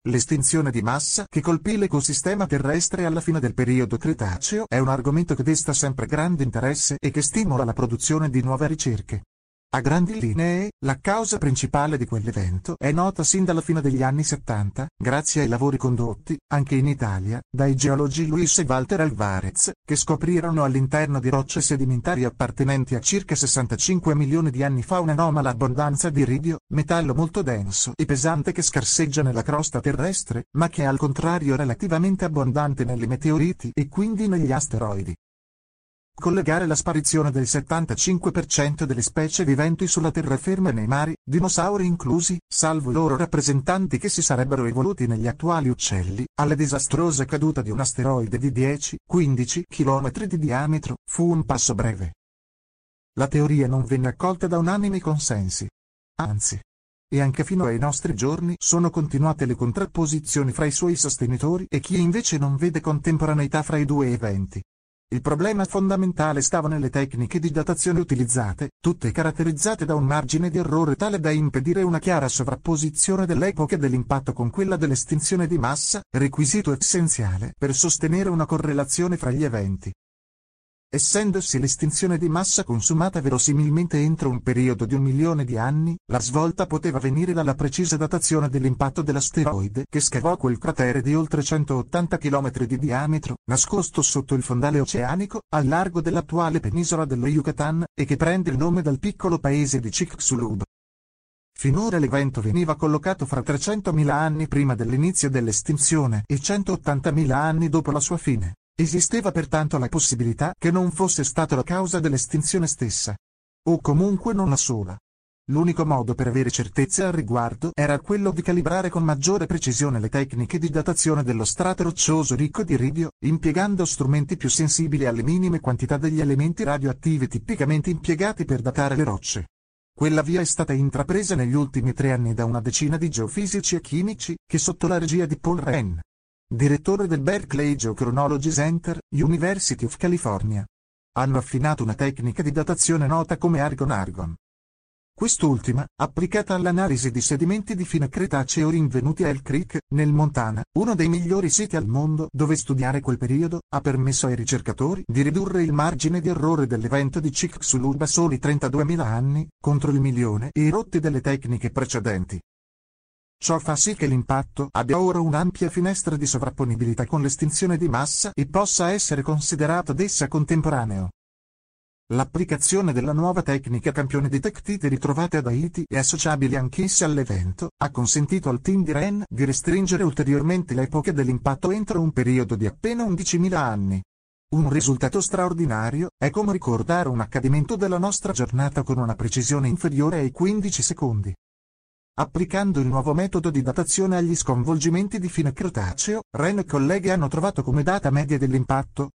L'estinzione di massa che colpì l'ecosistema terrestre alla fine del periodo Cretaceo è un argomento che desta sempre grande interesse e che stimola la produzione di nuove ricerche. A grandi linee, la causa principale di quell'evento è nota sin dalla fine degli anni 70, grazie ai lavori condotti, anche in Italia, dai geologi Luis e Walter Alvarez, che scoprirono all'interno di rocce sedimentarie appartenenti a circa 65 milioni di anni fa un'anomala abbondanza di iridio, metallo molto denso e pesante che scarseggia nella crosta terrestre, ma che è al contrario relativamente abbondante nei meteoriti e quindi negli asteroidi. Collegare la sparizione del 75% delle specie viventi sulla terraferma e nei mari, dinosauri inclusi, salvo i loro rappresentanti che si sarebbero evoluti negli attuali uccelli, alla disastrosa caduta di un asteroide di 10-15 km di diametro, fu un passo breve. La teoria non venne accolta da unanimi consensi. Anzi. E anche fino ai nostri giorni sono continuate le contrapposizioni fra i suoi sostenitori e chi invece non vede contemporaneità fra i due eventi. Il problema fondamentale stava nelle tecniche di datazione utilizzate, tutte caratterizzate da un margine di errore tale da impedire una chiara sovrapposizione dell'epoca dell'impatto con quella dell'estinzione di massa, requisito essenziale per sostenere una correlazione fra gli eventi. Essendosi l'estinzione di massa consumata verosimilmente entro un periodo di 1 milione di anni, la svolta poteva venire dalla precisa datazione dell'impatto dell'asteroide che scavò quel cratere di oltre 180 km di diametro, nascosto sotto il fondale oceanico, al largo dell'attuale penisola dello Yucatan, e che prende il nome dal piccolo paese di Chicxulub. Finora l'evento veniva collocato fra 300.000 anni prima dell'inizio dell'estinzione e 180.000 anni dopo la sua fine. Esisteva pertanto la possibilità che non fosse stata la causa dell'estinzione stessa. O comunque non la sola. L'unico modo per avere certezze al riguardo era quello di calibrare con maggiore precisione le tecniche di datazione dello strato roccioso ricco di iridio, impiegando strumenti più sensibili alle minime quantità degli elementi radioattivi tipicamente impiegati per datare le rocce. Quella via è stata intrapresa negli ultimi 3 anni da una decina di geofisici e chimici, che sotto la regia di Paul Wren, direttore del Berkeley Geochronology Center, University of California, hanno affinato una tecnica di datazione nota come Argon-Argon. Quest'ultima, applicata all'analisi di sedimenti di fine Cretaceo rinvenuti a Elk Creek, nel Montana, uno dei migliori siti al mondo dove studiare quel periodo, ha permesso ai ricercatori di ridurre il margine di errore dell'evento di Chicxulub a soli 32.000 anni, contro il milione e i rotti delle tecniche precedenti. Ciò fa sì che l'impatto abbia ora un'ampia finestra di sovrapponibilità con l'estinzione di massa e possa essere considerato ad essa contemporaneo. L'applicazione della nuova tecnica campione di tectite ritrovate ad Haiti e associabili anch'esse all'evento, ha consentito al team di Wren di restringere ulteriormente l'epoca dell'impatto entro un periodo di appena 11.000 anni. Un risultato straordinario, è come ricordare un accadimento della nostra giornata con una precisione inferiore ai 15 secondi. Applicando il nuovo metodo di datazione agli sconvolgimenti di fine Cretaceo, Wren e colleghi hanno trovato come data media dell'impatto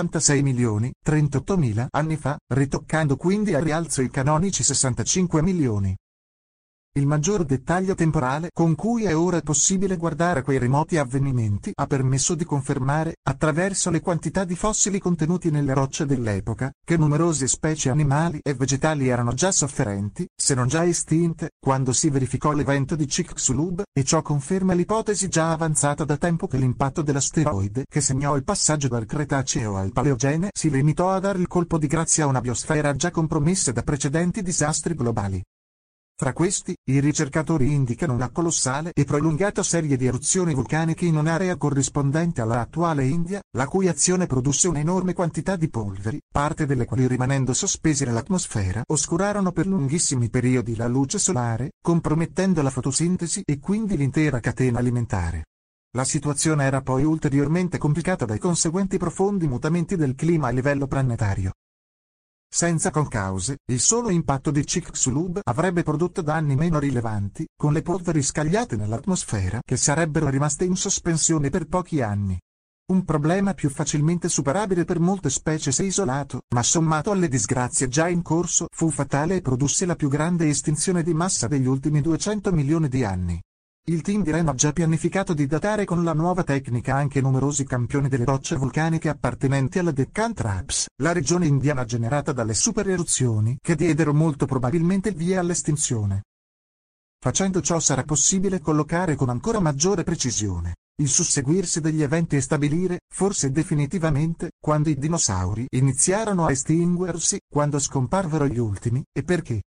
66.038.000 anni fa, ritoccando quindi a rialzo i canonici 65 milioni. Il maggior dettaglio temporale con cui è ora possibile guardare quei remoti avvenimenti ha permesso di confermare, attraverso le quantità di fossili contenuti nelle rocce dell'epoca, che numerose specie animali e vegetali erano già sofferenti, se non già estinte, quando si verificò l'evento di Chicxulub, e ciò conferma l'ipotesi già avanzata da tempo che l'impatto dell'asteroide che segnò il passaggio dal Cretaceo al Paleogene si limitò a dare il colpo di grazia a una biosfera già compromessa da precedenti disastri globali. Fra questi, i ricercatori indicano una colossale e prolungata serie di eruzioni vulcaniche in un'area corrispondente alla attuale India, la cui azione produsse un'enorme quantità di polveri, parte delle quali rimanendo sospese nell'atmosfera oscurarono per lunghissimi periodi la luce solare, compromettendo la fotosintesi e quindi l'intera catena alimentare. La situazione era poi ulteriormente complicata dai conseguenti profondi mutamenti del clima a livello planetario. Senza concause, il solo impatto di Chicxulub avrebbe prodotto danni meno rilevanti, con le polveri scagliate nell'atmosfera che sarebbero rimaste in sospensione per pochi anni. Un problema più facilmente superabile per molte specie se isolato, ma sommato alle disgrazie già in corso fu fatale e produsse la più grande estinzione di massa degli ultimi 200 milioni di anni. Il team di Wren ha già pianificato di datare con la nuova tecnica anche numerosi campioni delle rocce vulcaniche appartenenti alla Deccan Traps, la regione indiana generata dalle supereruzioni che diedero molto probabilmente il via all'estinzione. Facendo ciò sarà possibile collocare con ancora maggiore precisione il susseguirsi degli eventi e stabilire, forse definitivamente, quando i dinosauri iniziarono a estinguersi, quando scomparvero gli ultimi, e perché.